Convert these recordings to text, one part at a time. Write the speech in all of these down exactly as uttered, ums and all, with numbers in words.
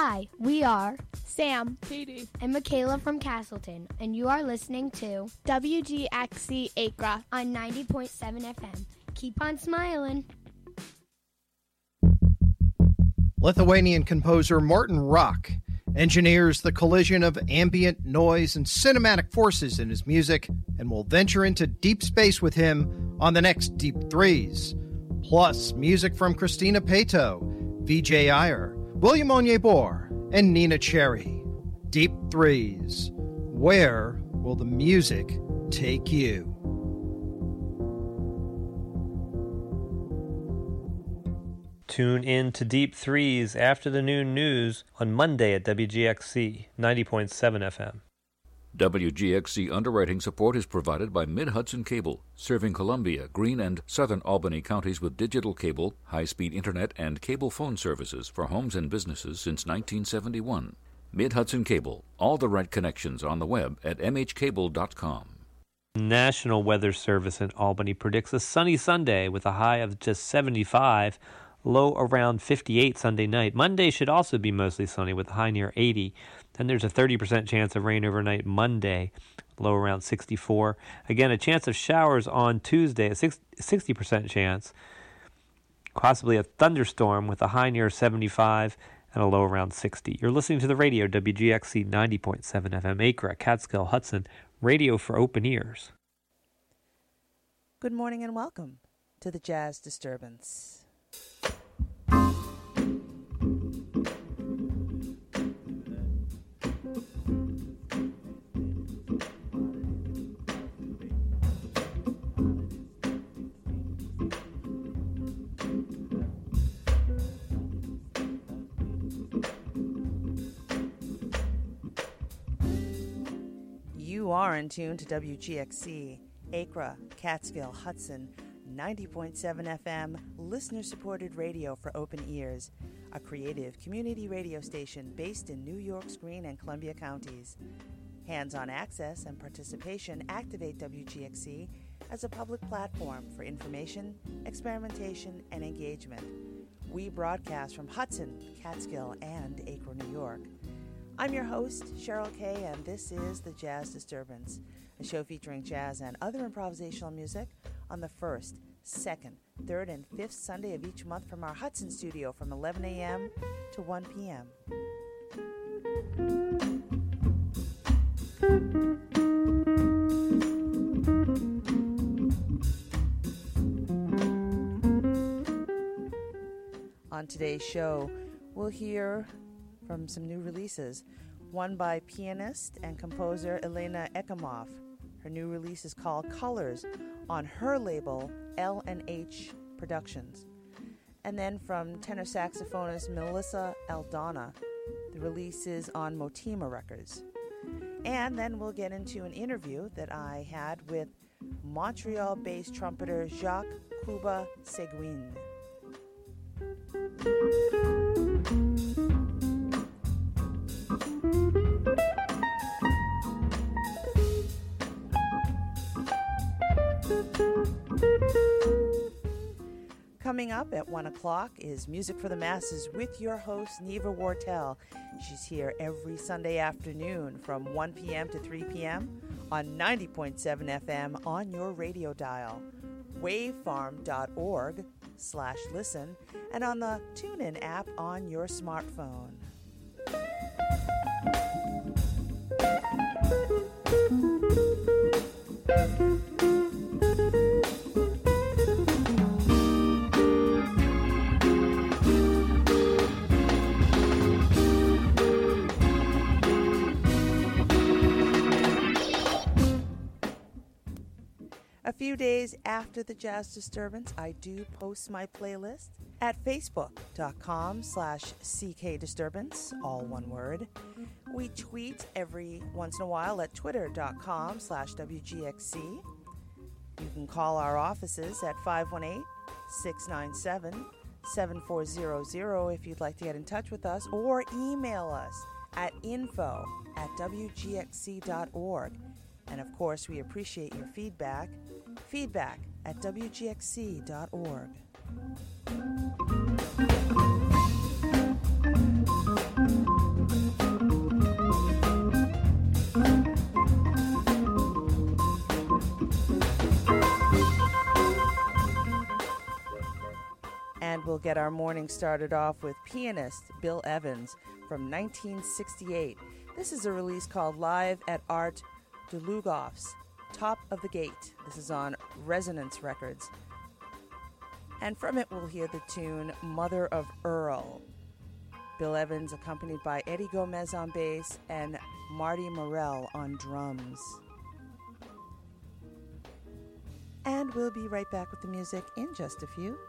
Hi, we are Sam, Katie, and Michaela from Castleton, and you are listening to W G X C Acra on ninety point seven F M. Keep on smiling. Lithuanian composer Martin Rock engineers the collision of ambient noise and cinematic forces in his music, and will venture into deep space with him on the next Deep Threes. Plus, music from Christina Pato, V J Iyer, William Onyebor, and Nina Cherry. Deep Threes. Where will the music take you? Tune in to Deep Threes after the noon news on Monday at W G X C ninety point seven F M. W G X C underwriting support is provided by Mid-Hudson Cable, serving Columbia, Greene, and southern Albany counties with digital cable, high-speed internet, and cable phone services for homes and businesses since nineteen seventy-one. Mid-Hudson Cable, all the right connections on the web at m h cable dot com. National Weather Service in Albany predicts a sunny Sunday with a high of just seventy-five, low around fifty-eight Sunday night. Monday should also be mostly sunny with a high near eighty. Then there's a thirty percent chance of rain overnight Monday, low around sixty-four. Again, a chance of showers on Tuesday, a sixty percent chance. Possibly a thunderstorm with a high near seventy-five and a low around sixty. You're listening to the radio, W G X C ninety point seven F M, Acra, Catskill, Hudson, radio for open ears. Good morning and welcome to the Jazz Disturbance. You are in tune to W G X C, Acra, Catskill, Hudson, ninety point seven F M, listener-supported radio for open ears, a creative community radio station based in New York's Greene and Columbia counties. Hands-on access and participation activate W G X C as a public platform for information, experimentation, and engagement. We broadcast from Hudson, Catskill, and Acre, New York. I'm your host, Cheryl Kay, and this is The Jazz Disturbance, a show featuring jazz and other improvisational music on the first, second, third, and fifth Sunday of each month from our Hudson studio from eleven a.m. to one p.m. On today's show, we'll hear from some new releases, one by pianist and composer Elena Ekimov. Her new release is called Colors on her label L and H Productions. And then from tenor saxophonist Melissa Aldana, the release is on Motima Records. And then we'll get into an interview that I had with Montreal-based trumpeter Jacques Kuba Seguin. Coming up at one o'clock is Music for the Masses with your host, Neva Wartell. She's here every Sunday afternoon from one p.m. to three p.m. on ninety point seven F M on your radio dial, wavefarm.org slash listen, and on the TuneIn app on your smartphone. A few days after the Jazz Disturbance, I do post my playlist at facebook.com slash ckdisturbance, all one word. We tweet every once in a while at twitter.com slash WGXC. You can call our offices at five one eight, six nine seven, seven four zero zero if you'd like to get in touch with us, or email us at info at w g x c dot org. And of course, we appreciate your feedback. Feedback at w g x c dot org. And we'll get our morning started off with pianist Bill Evans from nineteen sixty-eight. This is a release called Live at Art Dlugoff's, Top of the Gate. This is on Resonance Records. And from it we'll hear the tune Mother of Earl. Bill Evans accompanied by Eddie Gomez on bass and Marty Morell on drums. And we'll be right back with the music in just a few.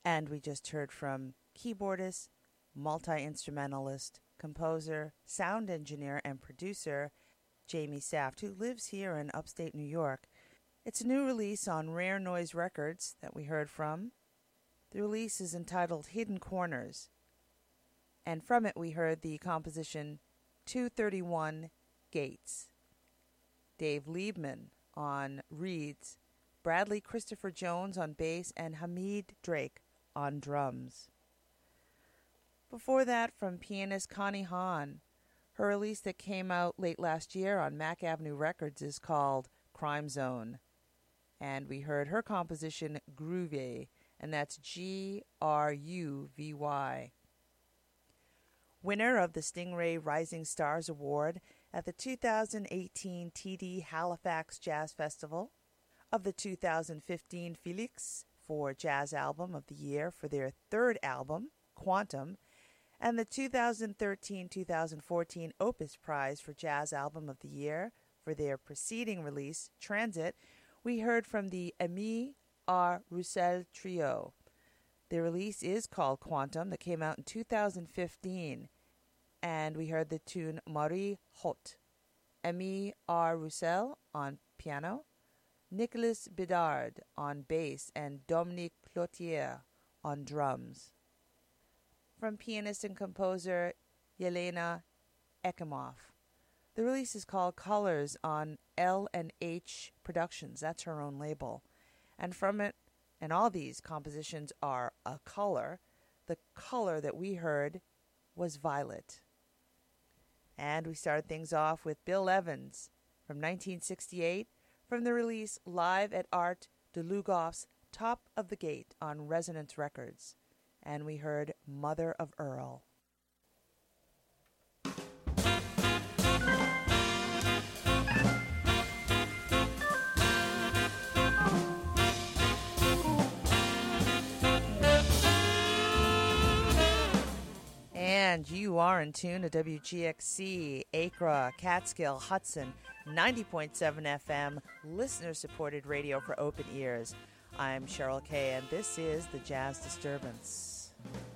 And we just heard from keyboardist, multi-instrumentalist, composer, sound engineer, and producer Jamie Saft, who lives here in upstate New York. It's a new release on Rare Noise Records that we heard from. The release is entitled Hidden Corners, and from it we heard the composition two thirty-one Gates. Dave Liebman on reeds, Bradley Christopher Jones on bass, and Hamid Drake on drums. Before that, from pianist Connie Hahn, her release that came out late last year on Mack Avenue Records is called Crime Zone. And we heard her composition Groovy, and that's G R U V Y. Winner of the Stingray Rising Stars Award at the two thousand eighteen T D Halifax Jazz Festival, of the two thousand fifteen Felix for Jazz Album of the Year for their third album, Quantum, and the two thousand thirteen two thousand fourteen Opus Prize for Jazz Album of the Year for their preceding release, Transit, we heard from the Aimé R. Roussel Trio. The release is called Quantum, that came out in two thousand fifteen, and we heard the tune Marie Hot. Aimé R. Roussel on piano, Nicolas Bedard on bass, and Dominique Cloutier on drums. From pianist and composer Yelena Ekimov. The release is called Colors on L and H Productions. That's her own label. And from it, and all these compositions are a color. The color that we heard was Violet. And we started things off with Bill Evans from nineteen sixty-eight from the release Live at Art de Lugoff's Top of the Gate on Resonance Records. And we heard Mother of Earl. And you are in tune to W G X C, Acra, Catskill, Hudson, ninety point seven F M, listener-supported radio for open ears. I'm Cheryl Kay, and this is the Jazz Disturbance.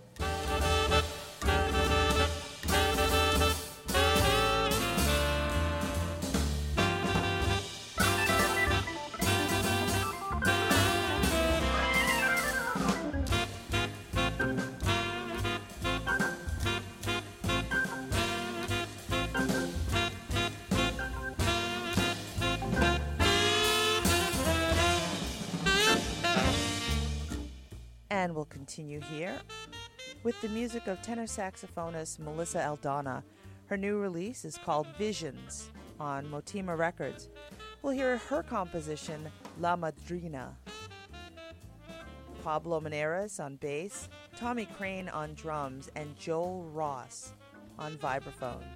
And we'll continue here with the music of tenor saxophonist Melissa Aldana. Her new release is called Visions on Motima Records. We'll hear her composition, La Madrina. Pablo Maneras on bass, Tommy Crane on drums, and Joel Ross on vibraphone.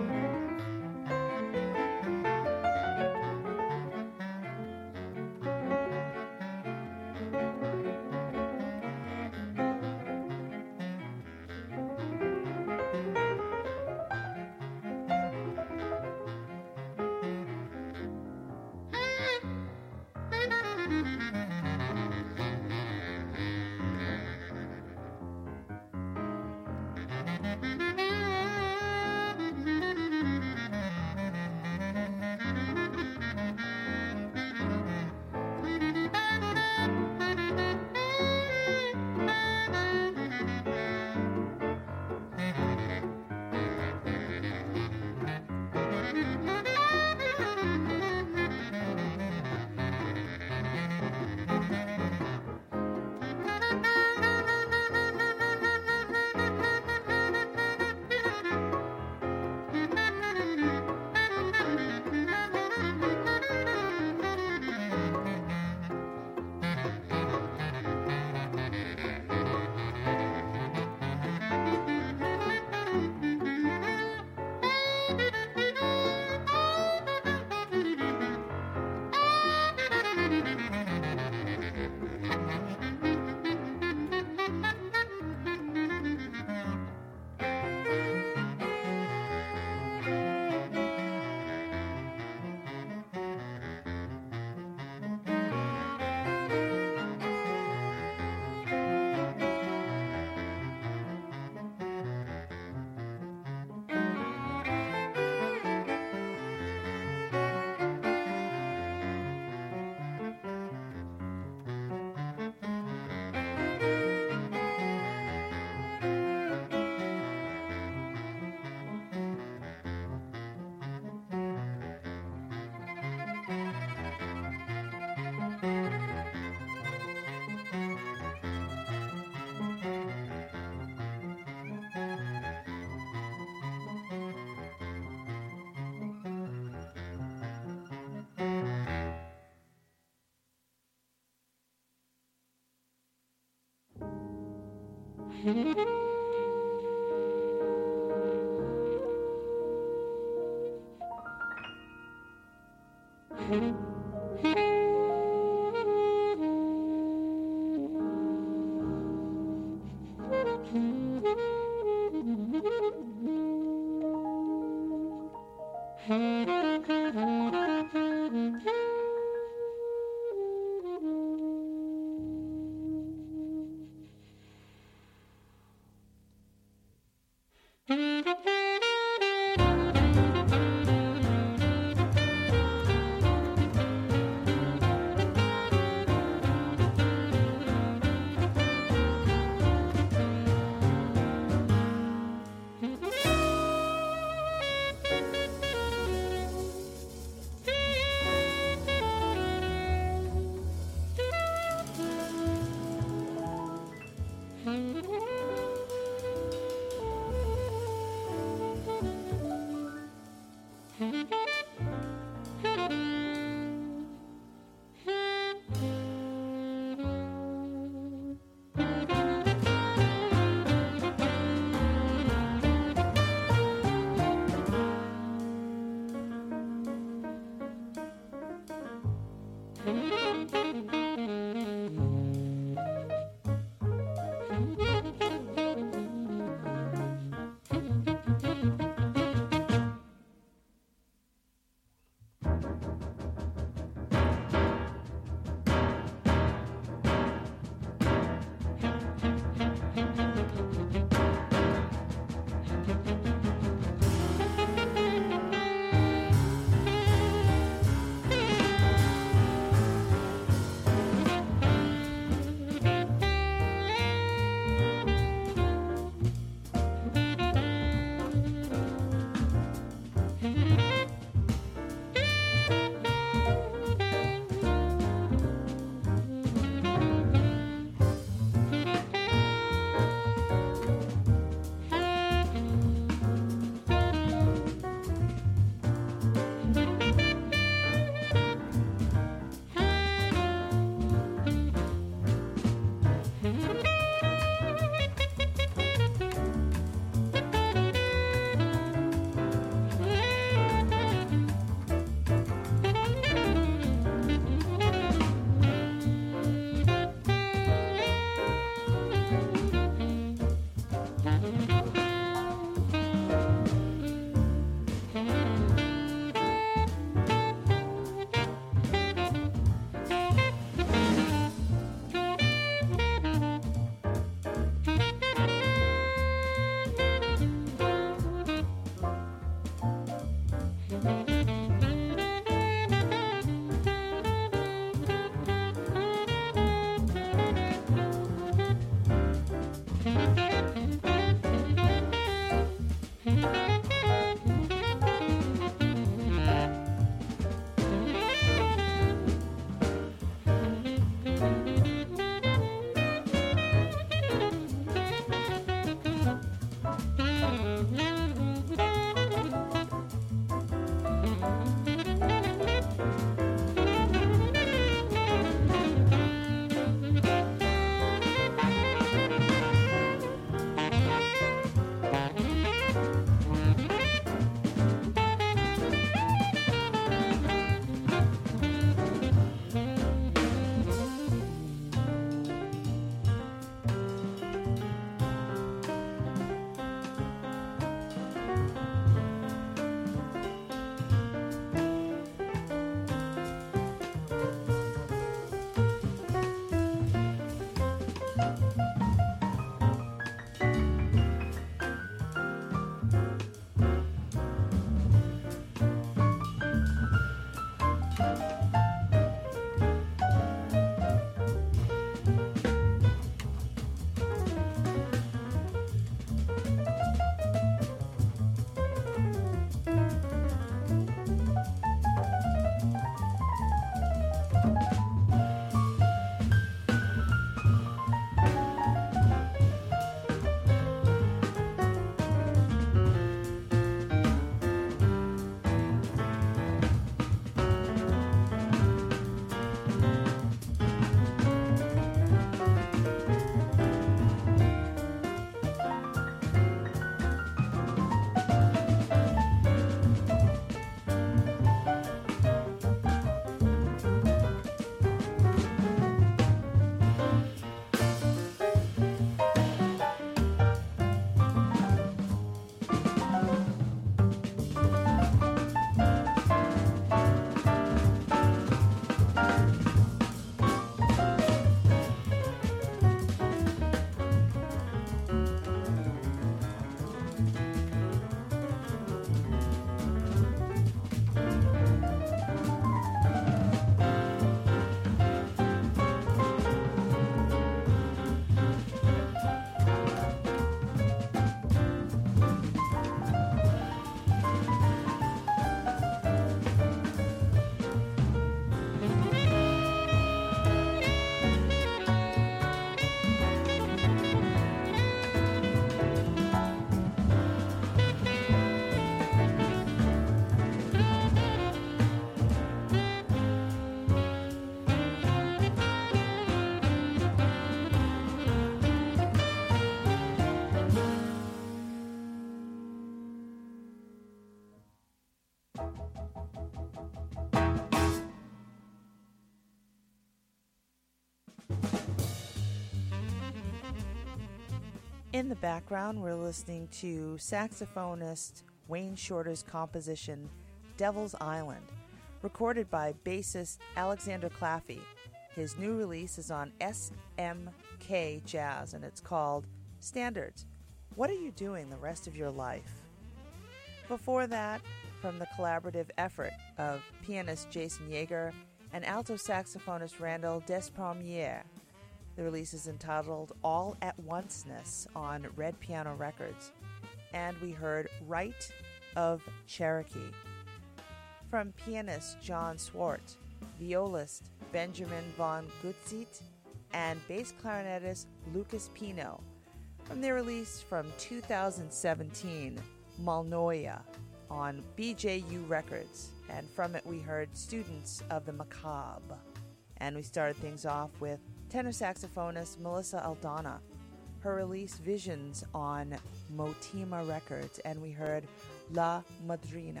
In the background, we're listening to saxophonist Wayne Shorter's composition, Devil's Island, recorded by bassist Alexander Claffey. His new release is on S M K Jazz, and it's called Standards. What are you doing the rest of your life? Before that, from the collaborative effort of pianist Jason Yeager and alto saxophonist Randall Despremier. The release is entitled All at Onceness on Red Piano Records. And we heard Right of Cherokee. From pianist John Swart, violist Benjamin von Gutzit, and bass clarinetist Lucas Pino. From their release from two thousand seventeen, Malnoia, on B J U Records. And from it we heard Students of the Macabre. And we started things off with tenor saxophonist Melissa Aldana. Her release Visions on Motima Records, and we heard La Madrina.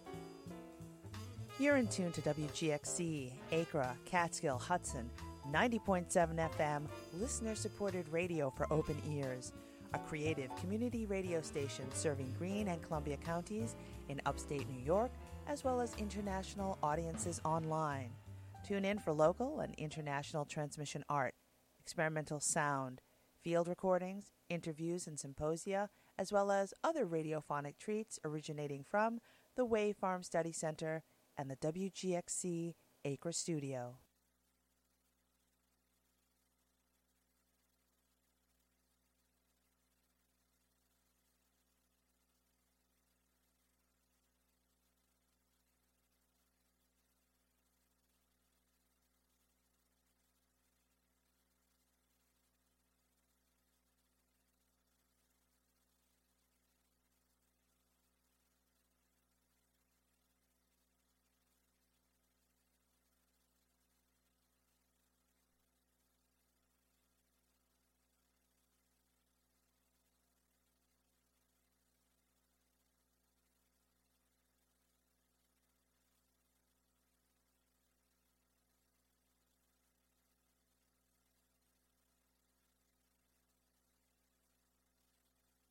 You're in tune to W G X C, Acra, Catskill, Hudson, ninety point seven F M, listener-supported radio for open ears, a creative community radio station serving Greene and Columbia counties in upstate New York, as well as international audiences online. Tune in for local and international transmission art, experimental sound, field recordings, interviews and symposia, as well as other radiophonic treats originating from the Wave Farm Study Center and the W G X C Acre Studio.